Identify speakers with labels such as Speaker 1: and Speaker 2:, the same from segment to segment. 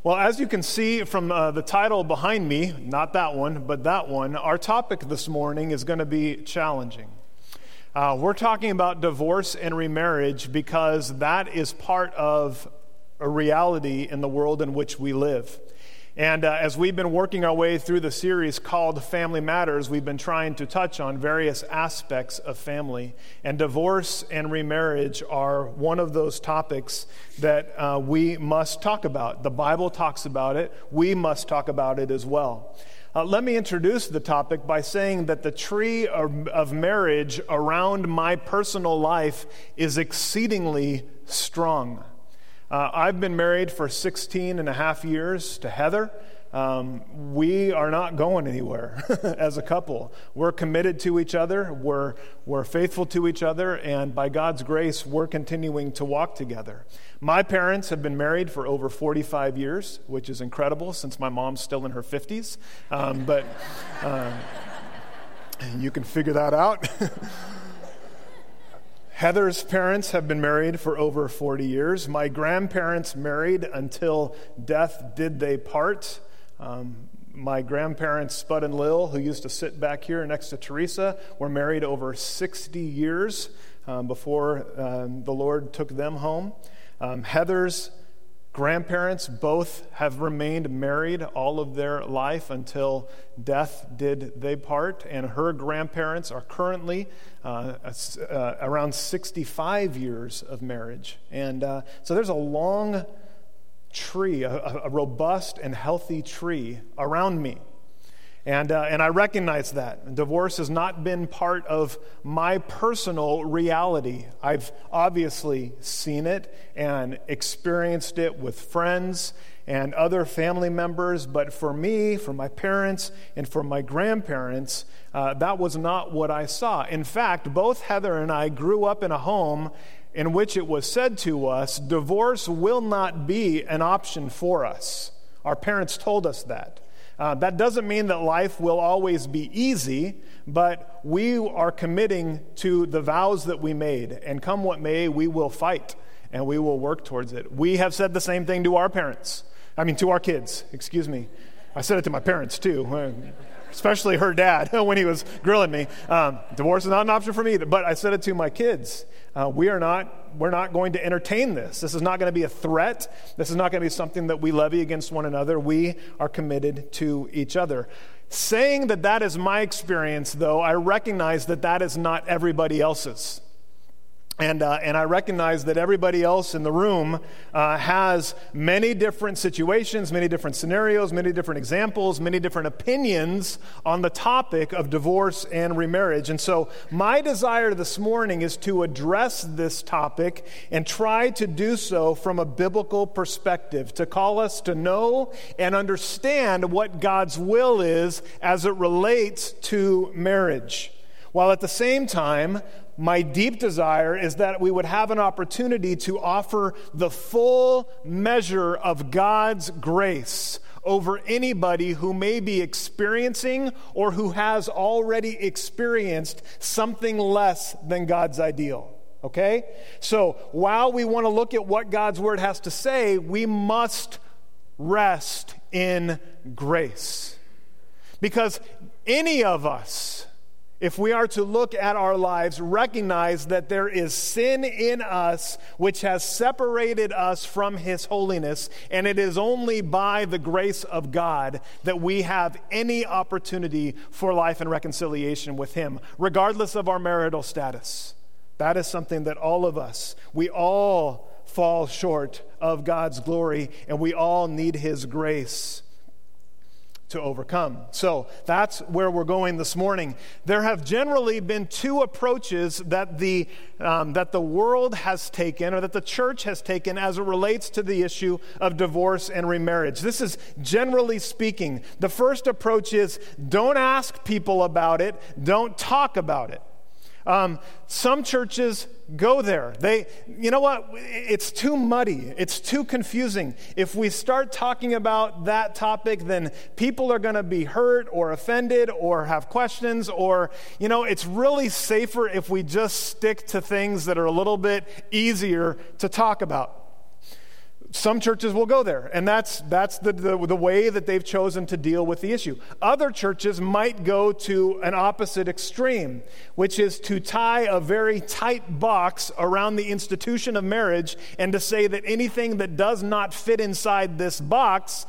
Speaker 1: Well, as you can see from the title behind me, not that one, but that one, our topic this morning is going to be challenging. We're talking about divorce and remarriage because that is part of a reality in the world in which we live. And as we've been working our way through the series called Family Matters, we've been trying to touch on various aspects of family. And divorce and remarriage are one of those topics that we must talk about. The Bible talks about it. We must talk about it as well. Let me introduce the topic by saying that the tree of marriage around my personal life is exceedingly strong. I've been married for 16 and a half years to Heather. We are not going anywhere as a couple. We're committed to each other. We're faithful to each other. And by God's grace, we're continuing to walk together. My parents have been married for over 45 years, which is incredible since my mom's still in her 50s. But you can figure that out. Heather's parents have been married for over 40 years. My grandparents married until death did they part. My grandparents, Spud and Lil, who used to sit back here next to Teresa, were married over 60 years before the Lord took them home. Heather's grandparents both have remained married all of their life until death did they part, and her grandparents are currently around 65 years of marriage. And so there's a long tree, a robust and healthy tree around me. And I recognize that. Divorce has not been part of my personal reality. I've obviously seen it and experienced it with friends and other family members, but for me, for my parents, and for my grandparents, that was not what I saw. In fact, both Heather and I grew up in a home in which it was said to us, divorce will not be an option for us. Our parents told us that. That doesn't mean that life will always be easy, but we are committing to the vows that we made. And come what may, we will fight and we will work towards it. We have said the same thing to our to our kids, excuse me. I said it to my parents too, especially her dad when he was grilling me. Divorce is not an option for me, but I said it to my kids. We're not going to entertain this. This is not going to be a threat. This is not going to be something that we levy against one another. We are committed to each other. Saying that is my experience, though, I recognize that is not everybody else's. And I recognize that everybody else in the room has many different situations, many different scenarios, many different examples, many different opinions on the topic of divorce and remarriage. And so my desire this morning is to address this topic and try to do so from a biblical perspective, to call us to know and understand what God's will is as it relates to marriage. While at the same time, my deep desire is that we would have an opportunity to offer the full measure of God's grace over anybody who may be experiencing or who has already experienced something less than God's ideal. Okay? So while we want to look at what God's word has to say, we must rest in grace. Because any of us, if we are to look at our lives, recognize that there is sin in us which has separated us from His holiness, and it is only by the grace of God that we have any opportunity for life and reconciliation with Him, regardless of our marital status. That is something that all of us, we all fall short of God's glory, and we all need His grace to overcome. So that's where we're going this morning. There have generally been two approaches that the world has taken, or that the church has taken, as it relates to the issue of divorce and remarriage. This is generally speaking. The first approach is don't ask people about it, don't talk about it. Some churches go there. You know what? It's too muddy. It's too confusing. If we start talking about that topic, then people are going to be hurt or offended or have questions, or, it's really safer if we just stick to things that are a little bit easier to talk about. Some churches will go there, and that's the way that they've chosen to deal with the issue. Other churches might go to an opposite extreme, which is to tie a very tight box around the institution of marriage and to say that anything that does not fit inside this box,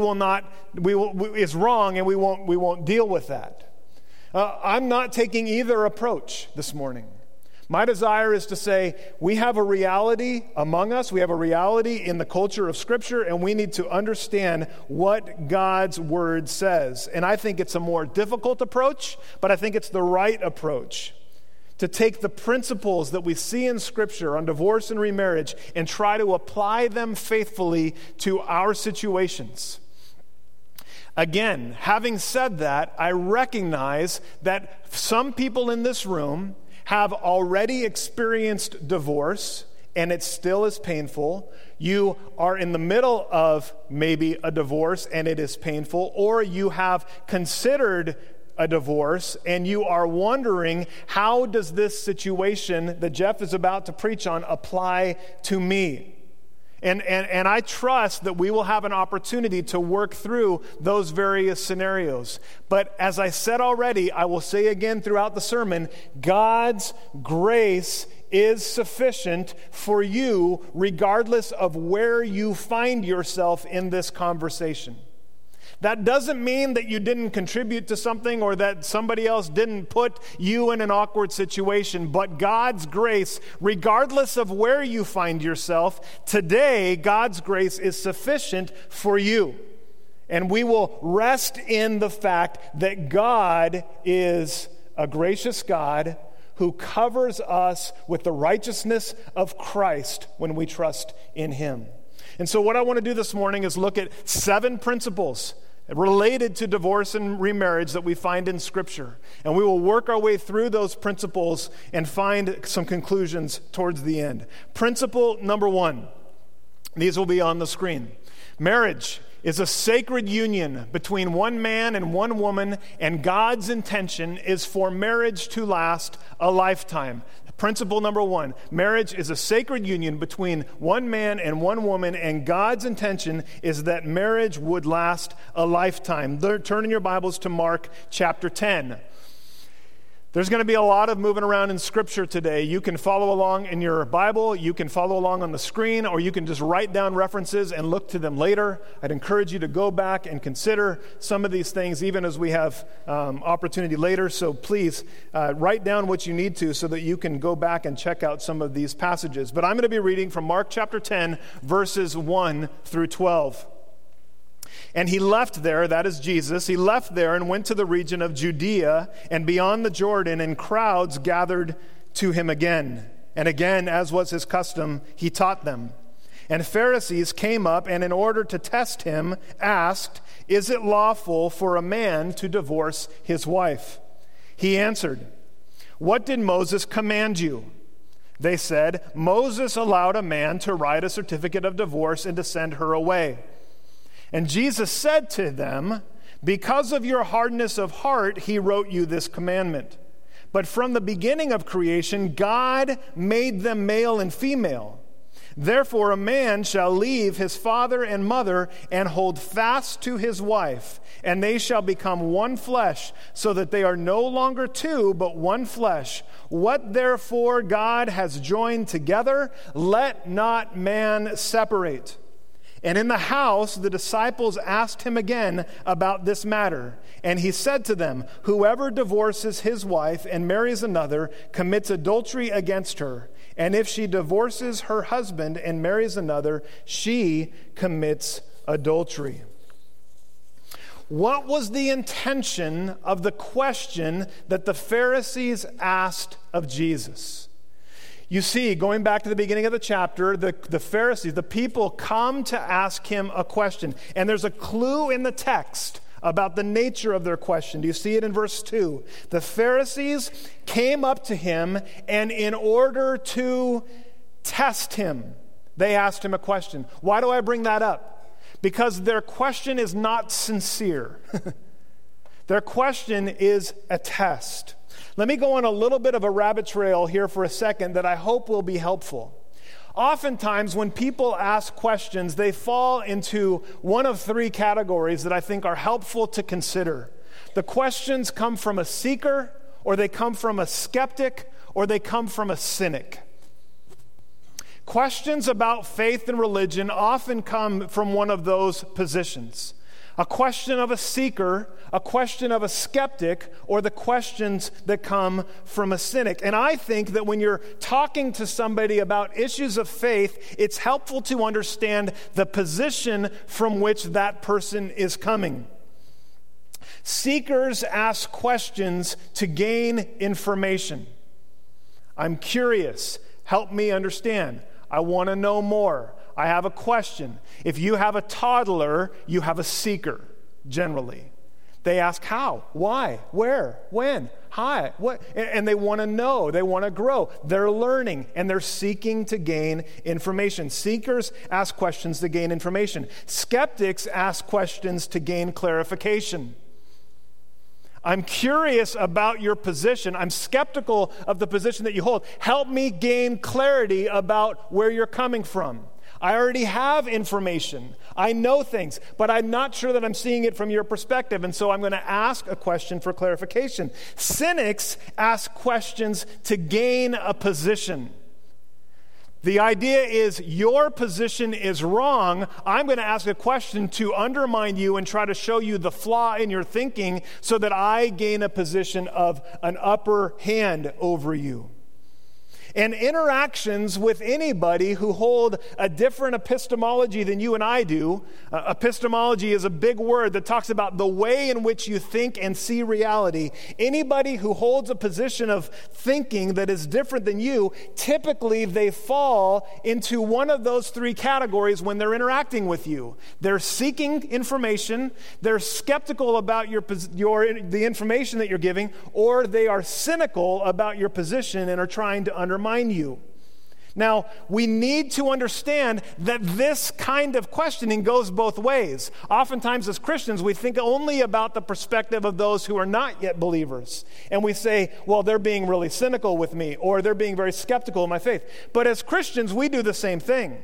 Speaker 1: is wrong, and we won't deal with that. I'm not taking either approach this morning. My desire is to say we have a reality among us, we have a reality in the culture of Scripture, and we need to understand what God's Word says. And I think it's a more difficult approach, but I think it's the right approach to take the principles that we see in Scripture on divorce and remarriage and try to apply them faithfully to our situations. Again, having said that, I recognize that some people in this room have already experienced divorce, and it still is painful. You are in the middle of maybe a divorce, and it is painful, or you have considered a divorce, and you are wondering, how does this situation that Jeff is about to preach on apply to me? And I trust that we will have an opportunity to work through those various scenarios. But as I said already, I will say again throughout the sermon, God's grace is sufficient for you regardless of where you find yourself in this conversation. That doesn't mean that you didn't contribute to something or that somebody else didn't put you in an awkward situation, but God's grace, regardless of where you find yourself, today God's grace is sufficient for you. And we will rest in the fact that God is a gracious God who covers us with the righteousness of Christ when we trust in Him. And so what I want to do this morning is look at 7 principles related to divorce and remarriage that we find in Scripture. And we will work our way through those principles and find some conclusions towards the end. Principle number 1. These will be on the screen. Marriage is a sacred union between one man and one woman, and God's intention is for marriage to last a lifetime. Principle number 1, marriage is a sacred union between one man and one woman, and God's intention is that marriage would last a lifetime. Turn in your Bibles to Mark chapter 10. There's going to be a lot of moving around in Scripture today. You can follow along in your Bible, you can follow along on the screen, or you can just write down references and look to them later. I'd encourage you to go back and consider some of these things even as we have opportunity later. So please write down what you need to so that you can go back and check out some of these passages. But I'm going to be reading from Mark chapter 10, verses 1 through 12. And he left there, that is Jesus, he left there and went to the region of Judea and beyond the Jordan, and crowds gathered to him again. And again, as was his custom, he taught them. And Pharisees came up and in order to test him, asked, "Is it lawful for a man to divorce his wife?" He answered, "What did Moses command you?" They said, "Moses allowed a man to write a certificate of divorce and to send her away." And Jesus said to them, "Because of your hardness of heart, he wrote you this commandment. But from the beginning of creation, God made them male and female. Therefore, a man shall leave his father and mother and hold fast to his wife, and they shall become one flesh, so that they are no longer two, but one flesh. What therefore God has joined together, let not man separate." And in the house, the disciples asked him again about this matter. And he said to them, "Whoever divorces his wife and marries another commits adultery against her. And if she divorces her husband and marries another, she commits adultery." What was the intention of the question that the Pharisees asked of Jesus? You see, going back to the beginning of the chapter, the Pharisees, the people come to ask him a question. And there's a clue in the text about the nature of their question. Do you see it in verse 2? The Pharisees came up to him, and in order to test him, they asked him a question. Why do I bring that up? Because their question is not sincere. Their question is a test. Let me go on a little bit of a rabbit trail here for a second that I hope will be helpful. Oftentimes, when people ask questions, they fall into one of three categories that I think are helpful to consider. The questions come from a seeker, or they come from a skeptic, or they come from a cynic. Questions about faith and religion often come from one of those positions. A question of a seeker, a question of a skeptic, or the questions that come from a cynic. And I think that when you're talking to somebody about issues of faith, it's helpful to understand the position from which that person is coming. Seekers ask questions to gain information. I'm curious. Help me understand. I want to know more. I have a question. If you have a toddler, you have a seeker, generally. They ask how, why, where, when, how, what, and they want to know, they want to grow. They're learning, and they're seeking to gain information. Seekers ask questions to gain information. Skeptics ask questions to gain clarification. I'm curious about your position. I'm skeptical of the position that you hold. Help me gain clarity about where you're coming from. I already have information. I know things, but I'm not sure that I'm seeing it from your perspective, and so I'm going to ask a question for clarification. Cynics ask questions to gain a position. The idea is your position is wrong. I'm going to ask a question to undermine you and try to show you the flaw in your thinking so that I gain a position of an upper hand over you. And interactions with anybody who hold a different epistemology than you and I do. Epistemology is a big word that talks about the way in which you think and see reality. Anybody who holds a position of thinking that is different than you, typically they fall into one of those three categories when they're interacting with you. They're seeking information, they're skeptical about the information that you're giving, or they are cynical about your position and are trying to undermine you. Now, we need to understand that this kind of questioning goes both ways. Oftentimes as Christians, we think only about the perspective of those who are not yet believers. And we say, well, they're being really cynical with me, or they're being very skeptical of my faith. But as Christians, we do the same thing.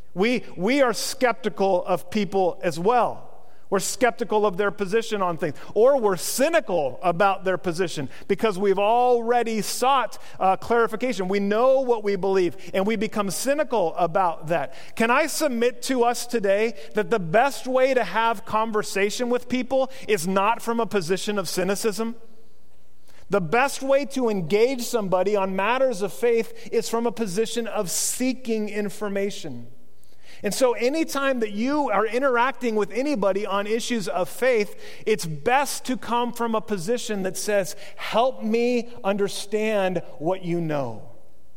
Speaker 1: We are skeptical of people as well. We're skeptical of their position on things, or we're cynical about their position because we've already sought clarification. We know what we believe, and we become cynical about that. Can I submit to us today that the best way to have conversation with people is not from a position of cynicism? The best way to engage somebody on matters of faith is from a position of seeking information. And so anytime that you are interacting with anybody on issues of faith, it's best to come from a position that says, help me understand what you know,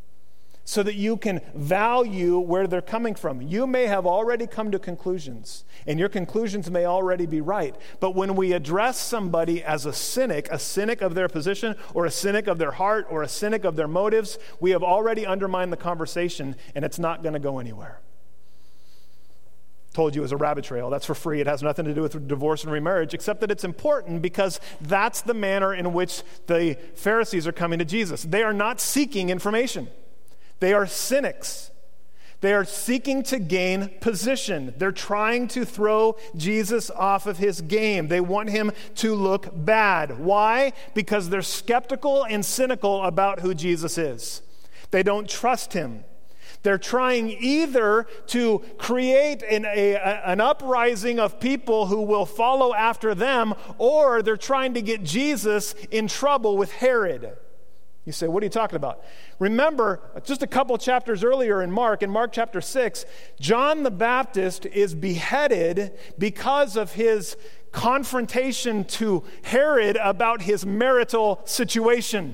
Speaker 1: so that you can value where they're coming from. You may have already come to conclusions, and your conclusions may already be right. But when we address somebody as a cynic of their position, or a cynic of their heart, or a cynic of their motives, we have already undermined the conversation, and it's not going to go anywhere. Told you it was a rabbit trail. That's for free. It has nothing to do with divorce and remarriage, except that it's important because that's the manner in which the Pharisees are coming to Jesus. They are not seeking information. They are cynics. They are seeking to gain position. They're trying to throw Jesus off of his game. They want him to look bad. Why? Because they're skeptical and cynical about who Jesus is. They don't trust him. They're trying either to create an uprising of people who will follow after them, or they're trying to get Jesus in trouble with Herod. You say, what are you talking about? Remember, just a couple chapters earlier in Mark chapter 6, John the Baptist is beheaded because of his confrontation to Herod about his marital situation.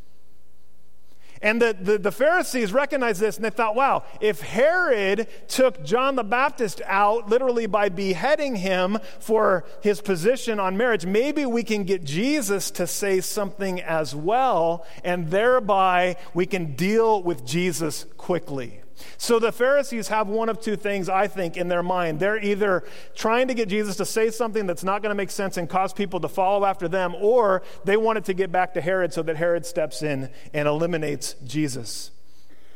Speaker 1: And the Pharisees recognized this, and they thought, wow, if Herod took John the Baptist out literally by beheading him for his position on marriage, maybe we can get Jesus to say something as well, and thereby we can deal with Jesus quickly. So the Pharisees have one of two things, I think, in their mind. They're either trying to get Jesus to say something that's not going to make sense and cause people to follow after them, or they want it to get back to Herod so that Herod steps in and eliminates Jesus.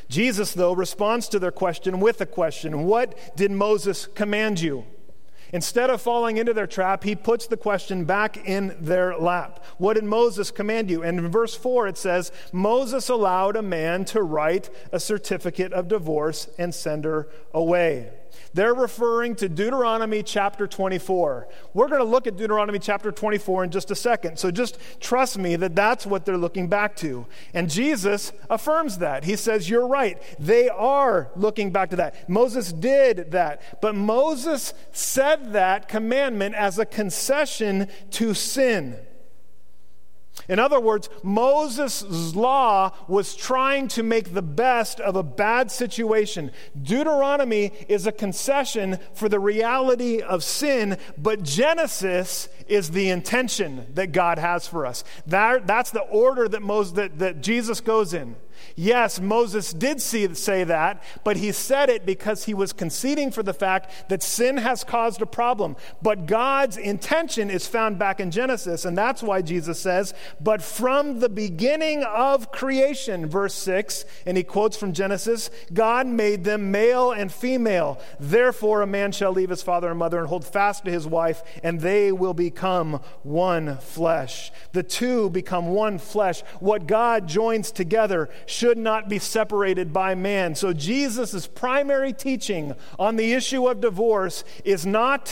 Speaker 1: Jesus, though, responds to their question with a question. What did Moses command you? Instead of falling into their trap, he puts the question back in their lap. What did Moses command you? And in verse 4 it says, Moses allowed a man to write a certificate of divorce and send her away. They're referring to Deuteronomy chapter 24. We're going to look at Deuteronomy chapter 24 in just a second. So just trust me that that's what they're looking back to. And Jesus affirms that. He says, you're right. They are looking back to that. Moses did that. But Moses said that commandment as a concession to sin. In other words, Moses' law was trying to make the best of a bad situation. Deuteronomy is a concession for the reality of sin, but Genesis is the intention that God has for us. That's the order that Jesus goes in. Yes, Moses did say that, but he said it because he was conceding for the fact that sin has caused a problem. But God's intention is found back in Genesis, and that's why Jesus says, but from the beginning of creation, verse 6, and he quotes from Genesis, God made them male and female. Therefore, a man shall leave his father and mother and hold fast to his wife, and they will become one flesh. The two become one flesh. What God joins together should not be separated by man. So Jesus' primary teaching on the issue of divorce is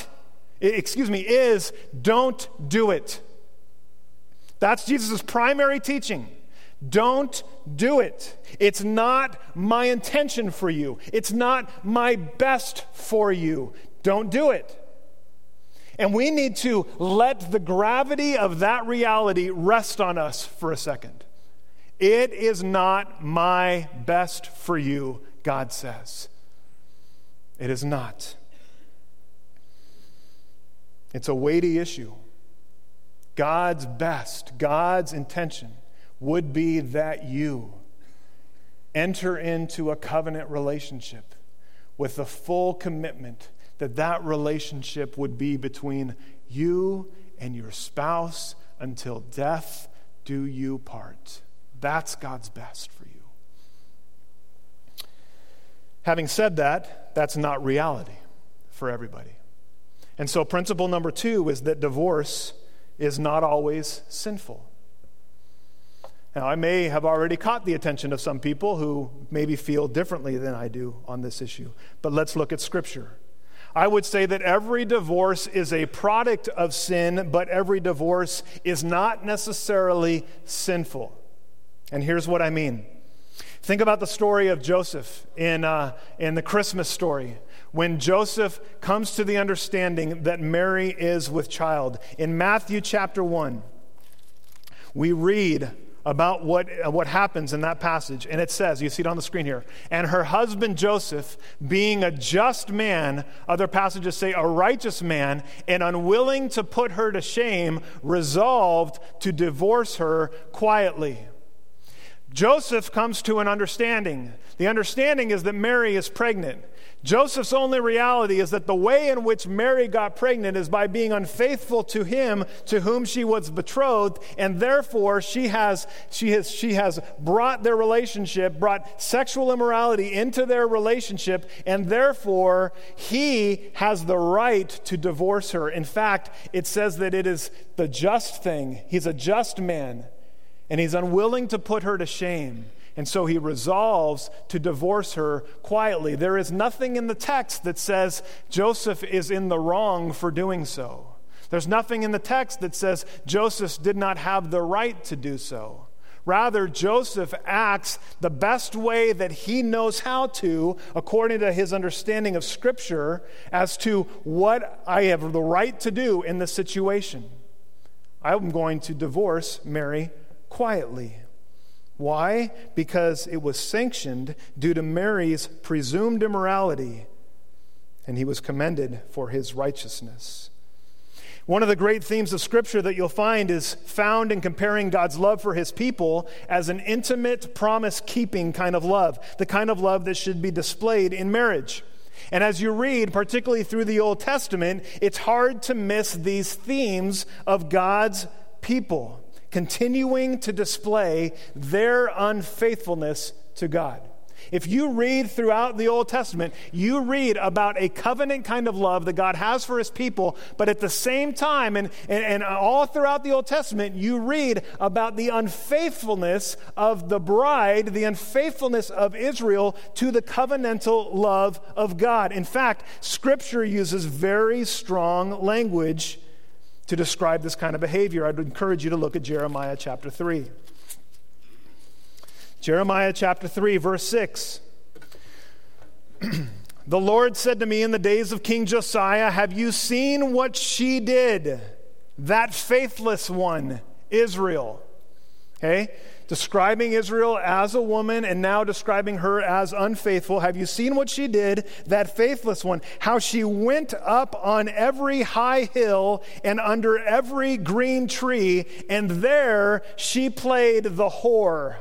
Speaker 1: don't do it. That's Jesus' primary teaching. Don't do it. It's not my intention for you. It's not my best for you. Don't do it. And we need to let the gravity of that reality rest on us for a second. It is not my best for you, God says. It is not. It's a weighty issue. God's best, God's intention would be that you enter into a covenant relationship with the full commitment that relationship would be between you and your spouse until death do you part. That's God's best for you. Having said that, that's not reality for everybody. And so principle number 2 is that divorce is not always sinful. Now, I may have already caught the attention of some people who maybe feel differently than I do on this issue, but let's look at Scripture. I would say that every divorce is a product of sin, but every divorce is not necessarily sinful. And here's what I mean. Think about the story of Joseph in the Christmas story. When Joseph comes to the understanding that Mary is with child. In Matthew chapter 1, we read about what happens in that passage. And it says, you see it on the screen here, and her husband Joseph, being a just man, other passages say a righteous man, and unwilling to put her to shame, resolved to divorce her quietly. Joseph comes to an understanding. The understanding is that Mary is pregnant. Joseph's only reality is that the way in which Mary got pregnant is by being unfaithful to him to whom she was betrothed, and therefore she has brought their relationship, brought sexual immorality into their relationship, and therefore he has the right to divorce her. In fact, it says that it is the just thing. He's a just man, and he's unwilling to put her to shame. And so he resolves to divorce her quietly. There is nothing in the text that says Joseph is in the wrong for doing so. There's nothing in the text that says Joseph did not have the right to do so. Rather, Joseph acts the best way that he knows how to, according to his understanding of Scripture, as to what I have the right to do in this situation. I'm going to divorce Mary quietly. Why? Because it was sanctioned due to Mary's presumed immorality, and he was commended for his righteousness. One of the great themes of Scripture that you'll find is found in comparing God's love for his people as an intimate, promise-keeping kind of love, the kind of love that should be displayed in marriage. And as you read, particularly through the Old Testament, it's hard to miss these themes of God's people continuing to display their unfaithfulness to God. If you read throughout the Old Testament, you read about a covenant kind of love that God has for his people, but at the same time, and all throughout the Old Testament, you read about the unfaithfulness of the bride, the unfaithfulness of Israel to the covenantal love of God. In fact, Scripture uses very strong language to describe this kind of behavior. I'd encourage you to look at Jeremiah chapter 3. Jeremiah chapter 3, verse 6. The Lord said to me in the days of King Josiah, have you seen what she did? That faithless one, Israel. Okay? Describing Israel as a woman and now describing her as unfaithful. Have you seen what she did, that faithless one? How she went up on every high hill and under every green tree, and there she played the whore.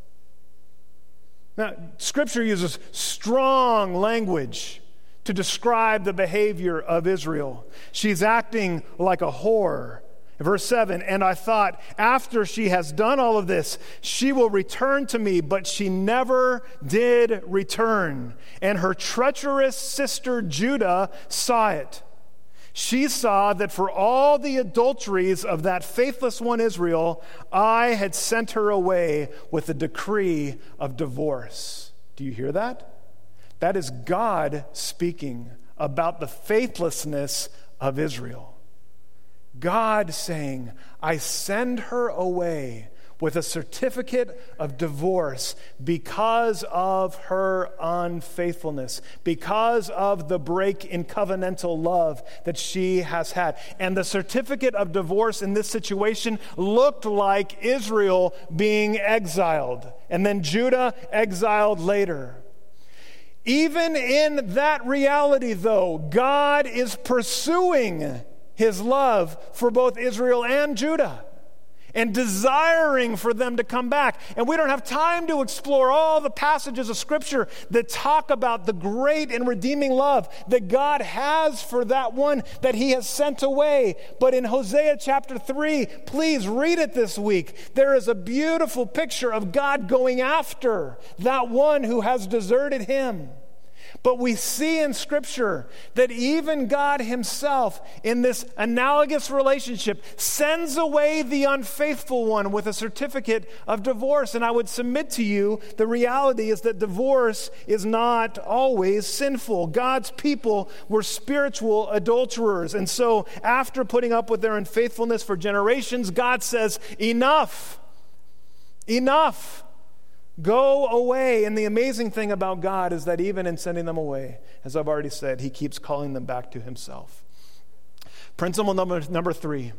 Speaker 1: Now, Scripture uses strong language to describe the behavior of Israel. She's acting like a whore. Verse 7, and I thought, after she has done all of this, she will return to me, but she never did return. And her treacherous sister Judah saw it. She saw that for all the adulteries of that faithless one Israel, I had sent her away with a decree of divorce. Do you hear that? That is God speaking about the faithlessness of Israel. God saying, I send her away with a certificate of divorce because of her unfaithfulness, because of the break in covenantal love that she has had. And the certificate of divorce in this situation looked like Israel being exiled, and then Judah exiled later. Even in that reality, though, God is pursuing his love for both Israel and Judah and desiring for them to come back. And we don't have time to explore all the passages of Scripture that talk about the great and redeeming love that God has for that one that he has sent away. But in Hosea chapter 3, please read it this week. There is a beautiful picture of God going after that one who has deserted him. But we see in Scripture that even God himself, in this analogous relationship, sends away the unfaithful one with a certificate of divorce. And I would submit to you, the reality is that divorce is not always sinful. God's people were spiritual adulterers. And so after putting up with their unfaithfulness for generations, God says, enough, enough. Go away. And the amazing thing about God is that even in sending them away, as I've already said, he keeps calling them back to himself. Principle number 3.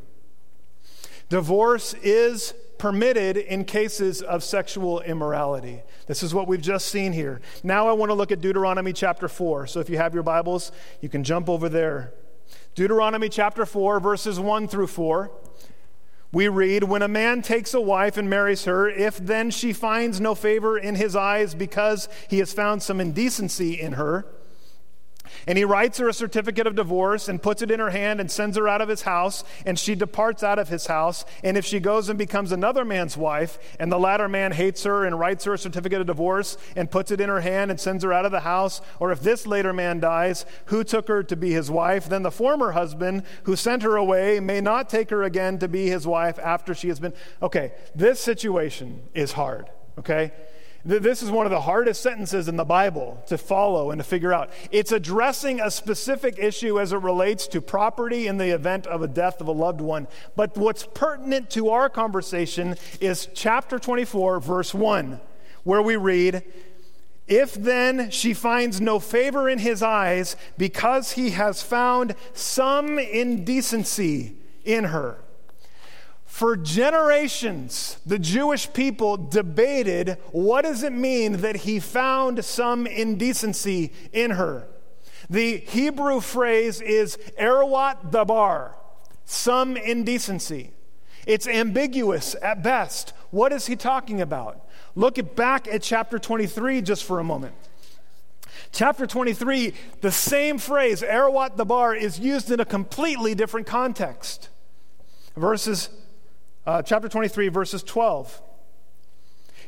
Speaker 1: Divorce is permitted in cases of sexual immorality. This is what we've just seen here. Now I want to look at Deuteronomy chapter 4. So if you have your Bibles, you can jump over there. Deuteronomy chapter 4, verses 1 through 4. We read, when a man takes a wife and marries her, if then she finds no favor in his eyes because he has found some indecency in her, and he writes her a certificate of divorce and puts it in her hand and sends her out of his house, and she departs out of his house, and if she goes and becomes another man's wife, and the latter man hates her and writes her a certificate of divorce and puts it in her hand and sends her out of the house, or if this later man dies, who took her to be his wife, then the former husband who sent her away may not take her again to be his wife after she has been... Okay, this situation is hard, okay? This is one of the hardest sentences in the Bible to follow and to figure out. It's addressing a specific issue as it relates to property in the event of a death of a loved one. But what's pertinent to our conversation is chapter 24, verse 1, where we read, if then she finds no favor in his eyes because he has found some indecency in her. For generations, the Jewish people debated, what does it mean that he found some indecency in her? The Hebrew phrase is erwat dabar, some indecency. It's ambiguous at best. What is he talking about? Look back at chapter 23 just for a moment. Chapter 23, the same phrase, erwat dabar, is used in a completely different context. Chapter 23, verses 12.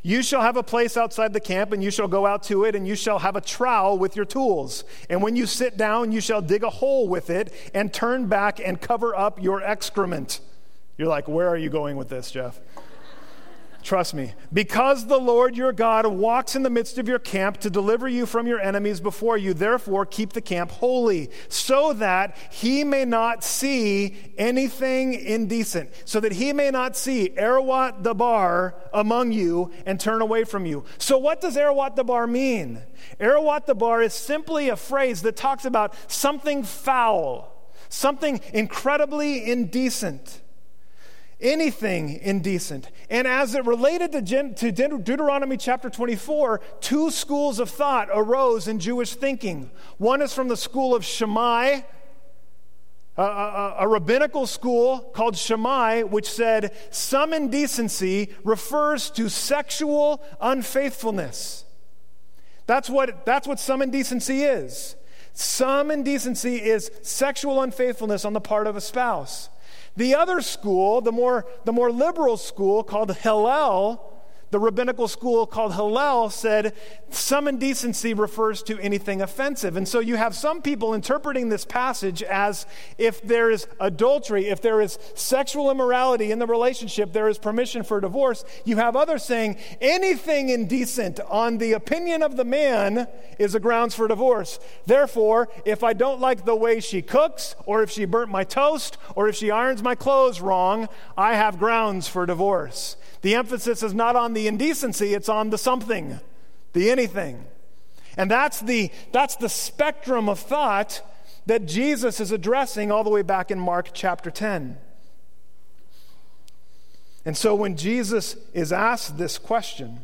Speaker 1: You shall have a place outside the camp, and you shall go out to it, and you shall have a trowel with your tools. And when you sit down, you shall dig a hole with it, and turn back and cover up your excrement. You're like, where are you going with this, Jeff? Trust me. Because the Lord your God walks in the midst of your camp to deliver you from your enemies before you, therefore keep the camp holy, so that he may not see anything indecent, so that he may not see Erwat Dabar among you and turn away from you. So what does Erwat Dabar mean? Erwat Dabar is simply a phrase that talks about something foul, something incredibly indecent. Anything indecent. And as it related to Deuteronomy chapter 24, two schools of thought arose in Jewish thinking. One is from the school of Shammai, a rabbinical school called Shammai, which said some indecency refers to sexual unfaithfulness. That's what some indecency is. Some indecency is sexual unfaithfulness on the part of a spouse. The other school, the more liberal school called Hillel, the rabbinical school called Hillel, said some indecency refers to anything offensive. And so you have some people interpreting this passage as if there is adultery, if there is sexual immorality in the relationship, there is permission for divorce. You have others saying anything indecent on the opinion of the man is a grounds for divorce. Therefore, if I don't like the way she cooks, or if she burnt my toast, or if she irons my clothes wrong, I have grounds for divorce. The emphasis is not on the indecency, it's on the something, the anything. And that's the spectrum of thought that Jesus is addressing all the way back in Mark chapter 10. And so when Jesus is asked this question,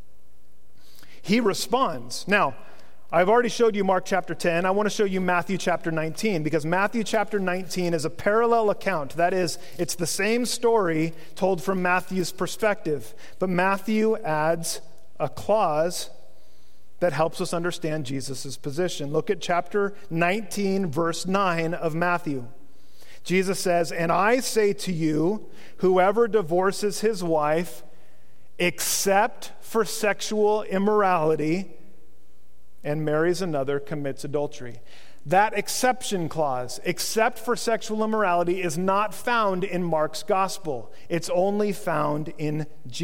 Speaker 1: he responds. Now, I've already showed you Mark chapter 10. I want to show you Matthew chapter 19, because Matthew chapter 19 is a parallel account. That is, it's the same story told from Matthew's perspective, but Matthew adds a clause that helps us understand Jesus' position. Look at chapter 19, verse 9 of Matthew. Jesus says, "And I say to you, whoever divorces his wife, except for sexual immorality, and marries another, commits adultery." That exception clause, except for sexual immorality, is not found in Mark's gospel. It's only found in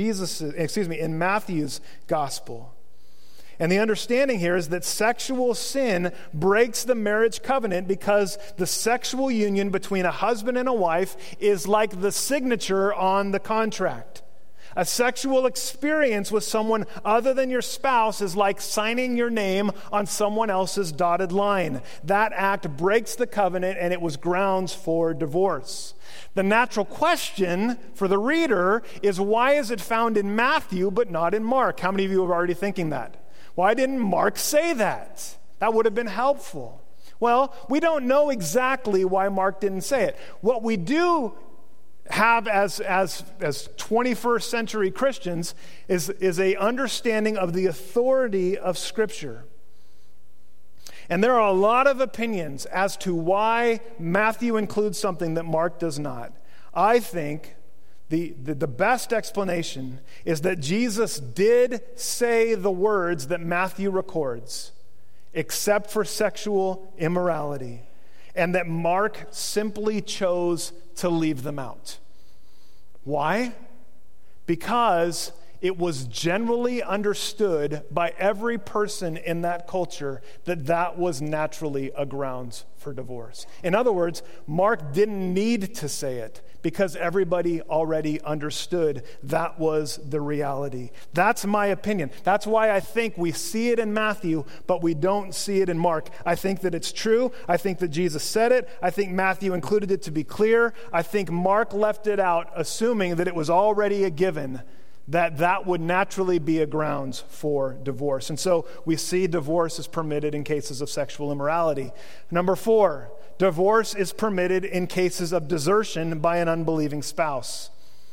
Speaker 1: in Matthew's gospel. And the understanding here is that sexual sin breaks the marriage covenant because the sexual union between a husband and a wife is like the signature on the contract. A sexual experience with someone other than your spouse is like signing your name on someone else's dotted line. That act breaks the covenant, and it was grounds for divorce. The natural question for the reader is, why is it found in Matthew but not in Mark? How many of you are already thinking that? Why didn't Mark say that? That would have been helpful. Well, we don't know exactly why Mark didn't say it. What we do have as 21st century Christians is a understanding of the authority of Scripture. And there are a lot of opinions as to why Matthew includes something that Mark does not. I think the best explanation is that Jesus did say the words that Matthew records, except for sexual immorality, and that Mark simply chose to leave them out. Why? Because it was generally understood by every person in that culture that that was naturally a grounds for divorce. In other words, Mark didn't need to say it because everybody already understood that was the reality. That's my opinion. That's why I think we see it in Matthew, but we don't see it in Mark. I think that it's true. I think that Jesus said it. I think Matthew included it to be clear. I think Mark left it out, assuming that it was already a given that would naturally be a grounds for divorce. And so we see divorce is permitted in cases of sexual immorality. Number 4, divorce is permitted in cases of desertion by an unbelieving spouse.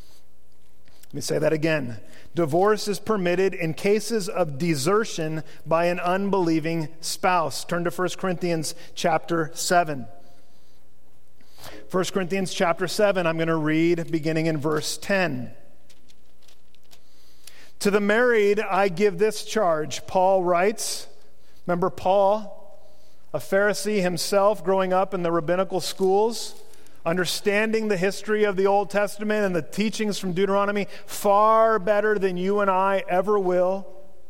Speaker 1: Let me say that again. Divorce is permitted in cases of desertion by an unbelieving spouse. Turn to 1 Corinthians chapter 7. 1 Corinthians chapter 7, I'm going to read beginning in verse 10. To the married, I give this charge, Paul writes. Remember Paul, a Pharisee himself, growing up in the rabbinical schools, understanding the history of the Old Testament and the teachings from Deuteronomy far better than you and I ever will.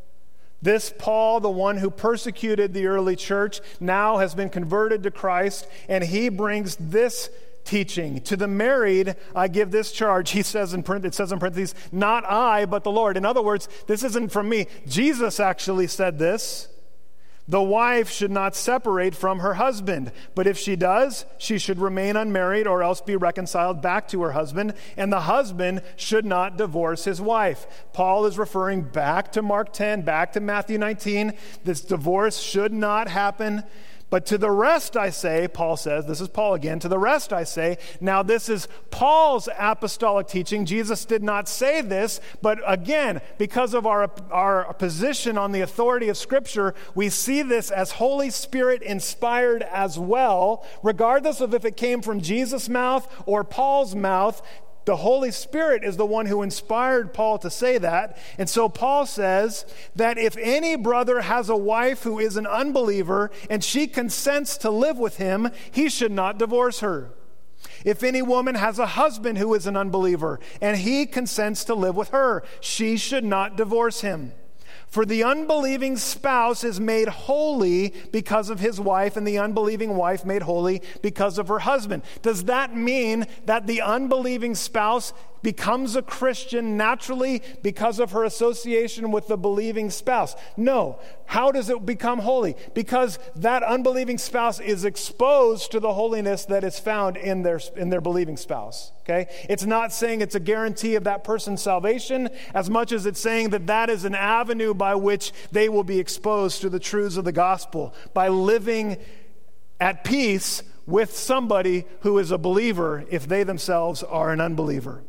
Speaker 1: This Paul, the one who persecuted the early church, now has been converted to Christ, and he brings this teaching. To the married, I give this charge. It says in parentheses, not I, but the Lord. In other words, this isn't from me. Jesus actually said this. The wife should not separate from her husband, but if she does, she should remain unmarried or else be reconciled back to her husband, and the husband should not divorce his wife. Paul is referring back to Mark 10, back to Matthew 19. This divorce should not happen. But to the rest I say, Paul says, this is Paul again, to the rest I say, now this is Paul's apostolic teaching. Jesus did not say this, but again, because of our position on the authority of Scripture, we see this as Holy Spirit inspired as well, regardless of if it came from Jesus' mouth or Paul's mouth. The Holy Spirit is the one who inspired Paul to say that. And so Paul says that if any brother has a wife who is an unbeliever and she consents to live with him, he should not divorce her. If any woman has a husband who is an unbeliever and he consents to live with her, she should not divorce him. For the unbelieving spouse is made holy because of his wife, and the unbelieving wife made holy because of her husband. Does that mean that the unbelieving spouse becomes a Christian naturally because of her association with the believing spouse? No. How does it become holy? Because that unbelieving spouse is exposed to the holiness that is found in their believing spouse. Okay? It's not saying it's a guarantee of that person's salvation as much as it's saying that that is an avenue by which they will be exposed to the truths of the gospel by living at peace with somebody who is a believer if they themselves are an unbeliever.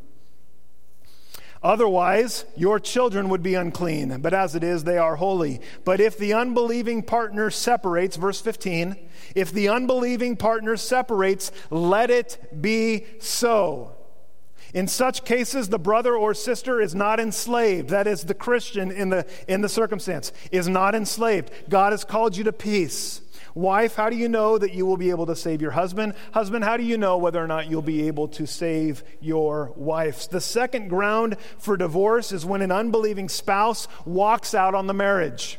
Speaker 1: Otherwise, your children would be unclean, but as it is, they are holy. But if the unbelieving partner separates, verse 15, if the unbelieving partner separates, let it be so. In such cases, the brother or sister is not enslaved. That is, the Christian in the circumstance is not enslaved. God has called you to peace. Wife, how do you know that you will be able to save your husband? Husband, how do you know whether or not you'll be able to save your wife? The second ground for divorce is when an unbelieving spouse walks out on the marriage.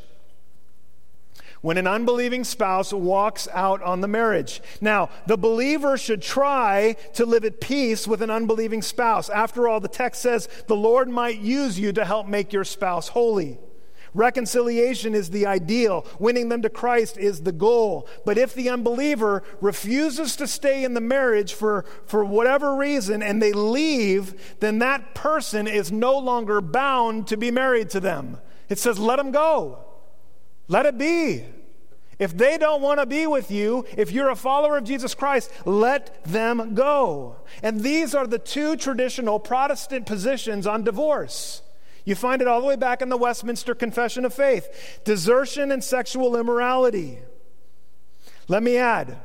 Speaker 1: When an unbelieving spouse walks out on the marriage. Now, the believer should try to live at peace with an unbelieving spouse. After all, the text says the Lord might use you to help make your spouse holy. Reconciliation is the ideal. Winning them to Christ is the goal. But if the unbeliever refuses to stay in the marriage for whatever reason and they leave, then that person is no longer bound to be married to them. It says, let them go. Let it be. If they don't want to be with you, if you're a follower of Jesus Christ, let them go. And these are the two traditional Protestant positions on divorce. You find it all the way back in the Westminster Confession of Faith. Desertion and sexual immorality. Let me add,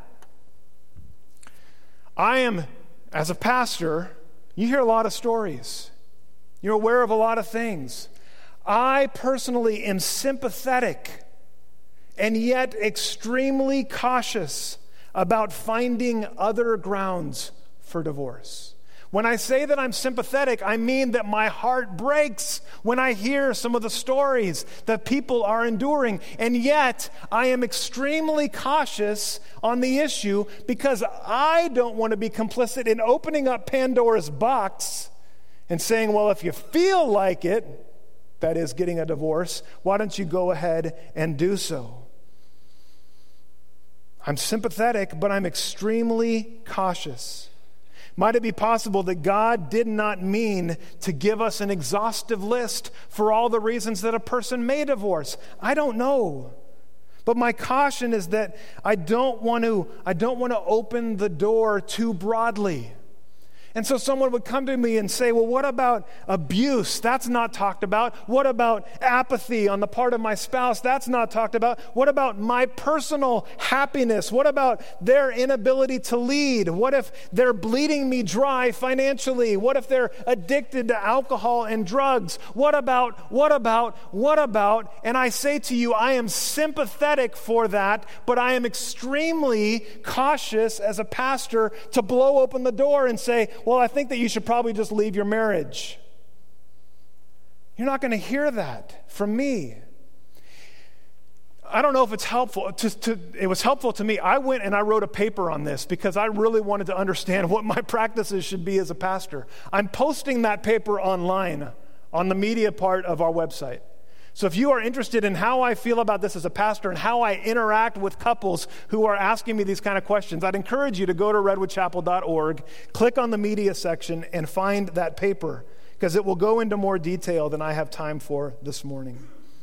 Speaker 1: I am, as a pastor, you hear a lot of stories. You're aware of a lot of things. I personally am sympathetic and yet extremely cautious about finding other grounds for divorce. When I say that I'm sympathetic, I mean that my heart breaks when I hear some of the stories that people are enduring. And yet, I am extremely cautious on the issue because I don't want to be complicit in opening up Pandora's box and saying, well, if you feel like it, that is getting a divorce, why don't you go ahead and do so? I'm sympathetic, but I'm extremely cautious. Might it be possible that God did not mean to give us an exhaustive list for all the reasons that a person may divorce? I don't know. But my caution is that I don't want to open the door too broadly. And so someone would come to me and say, well, what about abuse? That's not talked about. What about apathy on the part of my spouse? That's not talked about. What about my personal happiness? What about their inability to lead? What if they're bleeding me dry financially? What if they're addicted to alcohol and drugs? What about? And I say to you, I am sympathetic for that, but I am extremely cautious as a pastor to blow open the door and say, well, I think that you should probably just leave your marriage. You're not going to hear that from me. I don't know if it's helpful. It was helpful to me. I went and I wrote a paper on this because I really wanted to understand what my practices should be as a pastor. I'm posting that paper online on the media part of our website. So if you are interested in how I feel about this as a pastor and how I interact with couples who are asking me these kind of questions, I'd encourage you to go to redwoodchapel.org, click on the media section, and find that paper, because it will go into more detail than I have time for this morning.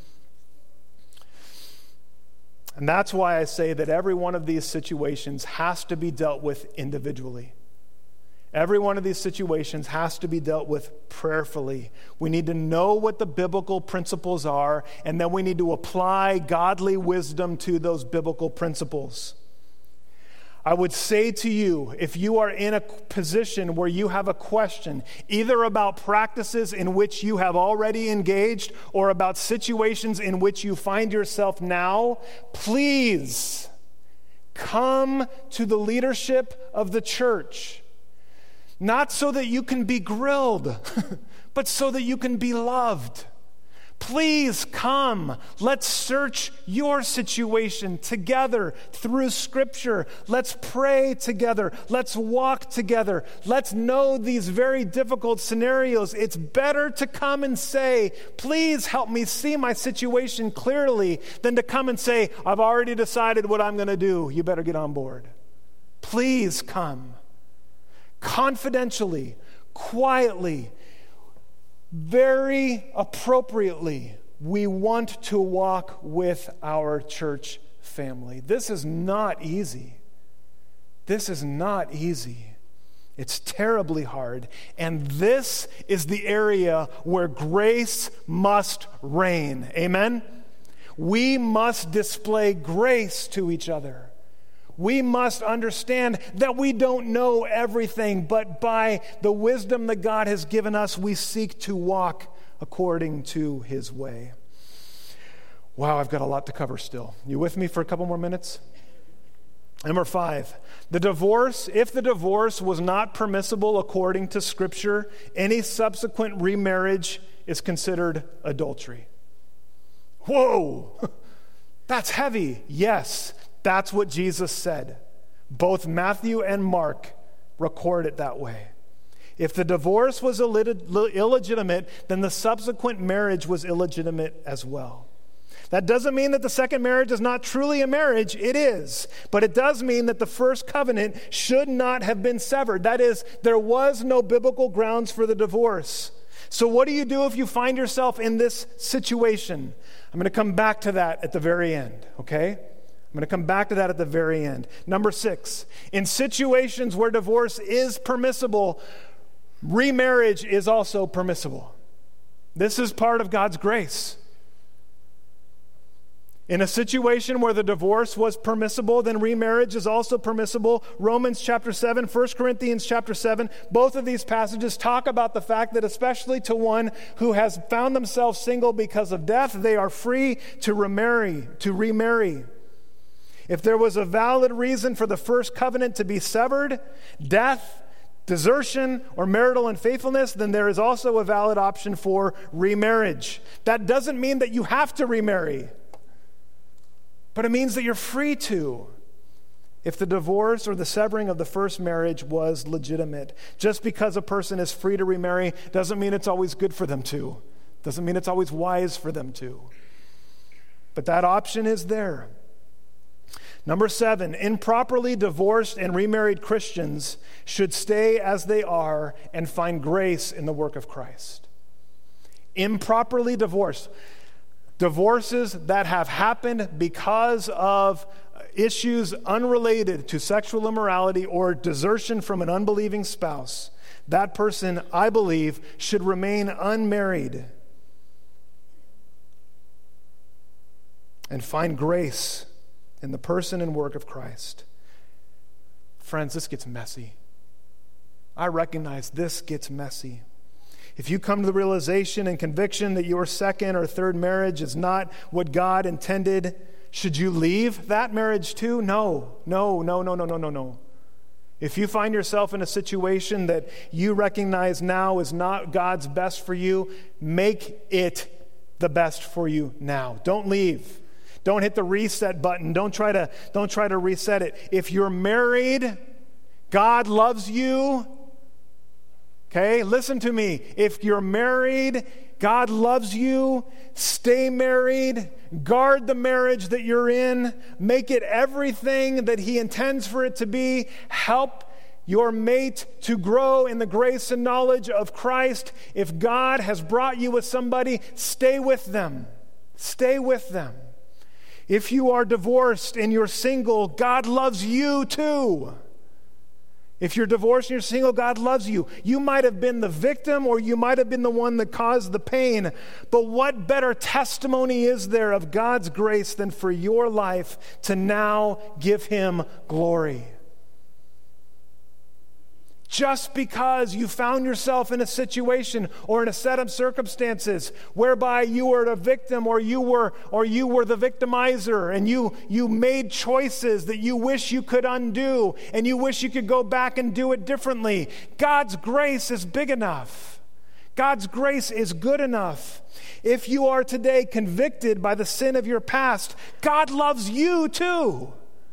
Speaker 1: And that's why I say that every one of these situations has to be dealt with individually. Every one of these situations has to be dealt with prayerfully. We need to know what the biblical principles are, and then we need to apply godly wisdom to those biblical principles. I would say to you, if you are in a position where you have a question, either about practices in which you have already engaged or about situations in which you find yourself now, please come to the leadership of the church. Not so that you can be grilled, but so that you can be loved. Please come. Let's search your situation together through Scripture. Let's pray together. Let's walk together. Let's know these very difficult scenarios. It's better to come and say, please help me see my situation clearly, than to come and say, I've already decided what I'm going to do. You better get on board. Please come. Confidentially, quietly, very appropriately, we want to walk with our church family. This is not easy. This is not easy. It's terribly hard. And this is the area where grace must reign. Amen? We must display grace to each other. We must understand that we don't know everything, but by the wisdom that God has given us, we seek to walk according to His way. Wow, I've got a lot to cover still. You with me for a couple more minutes? Number 5, if the divorce was not permissible according to Scripture, any subsequent remarriage is considered adultery. Whoa, that's heavy. Yes. That's what Jesus said. Both Matthew and Mark record it that way. If the divorce was illegitimate, then the subsequent marriage was illegitimate as well. That doesn't mean that the second marriage is not truly a marriage. It is. But it does mean that the first covenant should not have been severed. That is, there was no biblical grounds for the divorce. So what do you do if you find yourself in this situation? I'm going to come back to that at the very end, okay? I'm going to come back to that at the very end. Number 6, in situations where divorce is permissible, remarriage is also permissible. This is part of God's grace. In a situation where the divorce was permissible, then remarriage is also permissible. Romans chapter 7, 1 Corinthians chapter 7, both of these passages talk about the fact that especially to one who has found themselves single because of death, they are free to remarry. If there was a valid reason for the first covenant to be severed, death, desertion, or marital unfaithfulness, then there is also a valid option for remarriage. That doesn't mean that you have to remarry, but it means that you're free to, if the divorce or the severing of the first marriage was legitimate. Just because a person is free to remarry doesn't mean it's always good for them to. Doesn't mean it's always wise for them to. But that option is there. Number 7, improperly divorced and remarried Christians should stay as they are and find grace in the work of Christ. Improperly divorced. Divorces that have happened because of issues unrelated to sexual immorality or desertion from an unbelieving spouse. That person, I believe, should remain unmarried and find grace in the person and work of Christ. Friends, this gets messy. I recognize this gets messy. If you come to the realization and conviction that your second or third marriage is not what God intended, should you leave that marriage too? No. If you find yourself in a situation that you recognize now is not God's best for you, make it the best for you now. Don't leave. Don't hit the reset button. Don't try to reset it. If you're married, God loves you. Okay, listen to me. If you're married, God loves you. Stay married. Guard the marriage that you're in. Make it everything that He intends for it to be. Help your mate to grow in the grace and knowledge of Christ. If God has brought you with somebody, stay with them. Stay with them. If you are divorced and you're single, God loves you too. If you're divorced and you're single, God loves you. You might have been the victim or you might have been the one that caused the pain. But what better testimony is there of God's grace than for your life to now give Him glory? Just because you found yourself in a situation or in a set of circumstances whereby you were a victim or you were the victimizer and you made choices that you wish you could undo and you wish you could go back and do it differently, God's grace is big enough. God's grace is good enough. If you are today convicted by the sin of your past, God loves you too.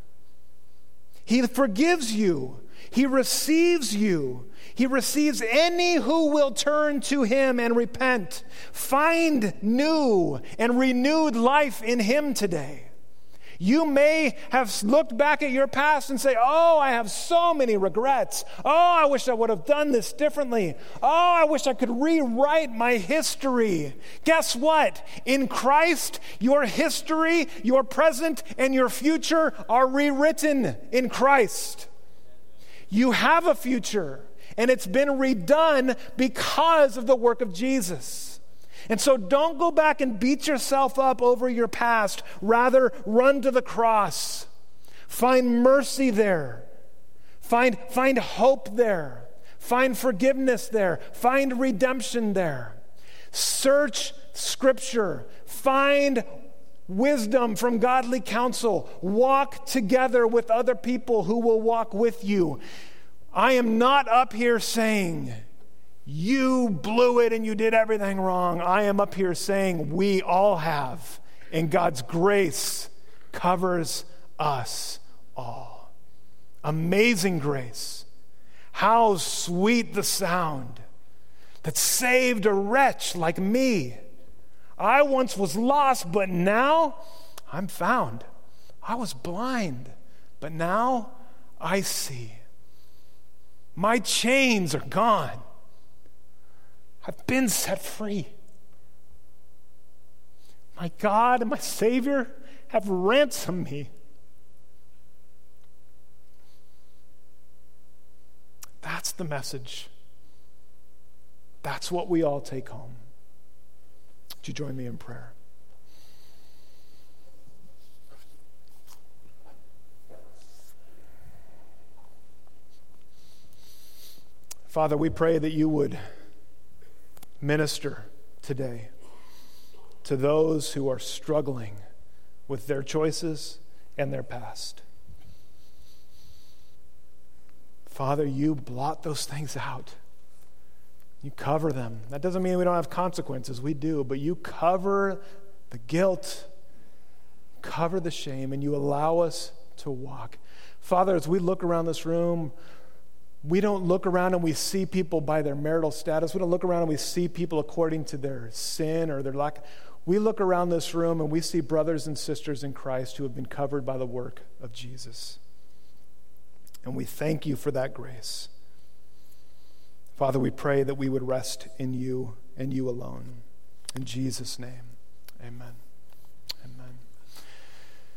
Speaker 1: He forgives you. He receives you. He receives any who will turn to Him and repent. Find new and renewed life in Him today. You may have looked back at your past and say, oh, I have so many regrets. Oh, I wish I would have done this differently. Oh, I wish I could rewrite my history. Guess what? In Christ, your history, your present, and your future are rewritten in Christ. You have a future, and it's been redone because of the work of Jesus. And so don't go back and beat yourself up over your past. Rather, run to the cross. Find mercy there. Find hope there. Find forgiveness there. Find redemption there. Search Scripture. Find wisdom from godly counsel. Walk together with other people who will walk with you. I am not up here saying you blew it and you did everything wrong. I am up here saying we all have, and God's grace covers us all. Amazing grace. How sweet the sound that saved a wretch like me. I once was lost, but now I'm found. I was blind, but now I see. My chains are gone. I've been set free. My God and my Savior have ransomed me. That's the message. That's what we all take home. Would you join me in prayer? Father, we pray that you would minister today to those who are struggling with their choices and their past. Father, you blot those things out. You cover them. That doesn't mean we don't have consequences. We do. But you cover the guilt, cover the shame, and you allow us to walk. Father, as we look around this room, we don't look around and we see people by their marital status. We don't look around and we see people according to their sin or their lack. We look around this room and we see brothers and sisters in Christ who have been covered by the work of Jesus. And we thank you for that grace. Father, we pray that we would rest in you and you alone. In Jesus' name, amen. Amen.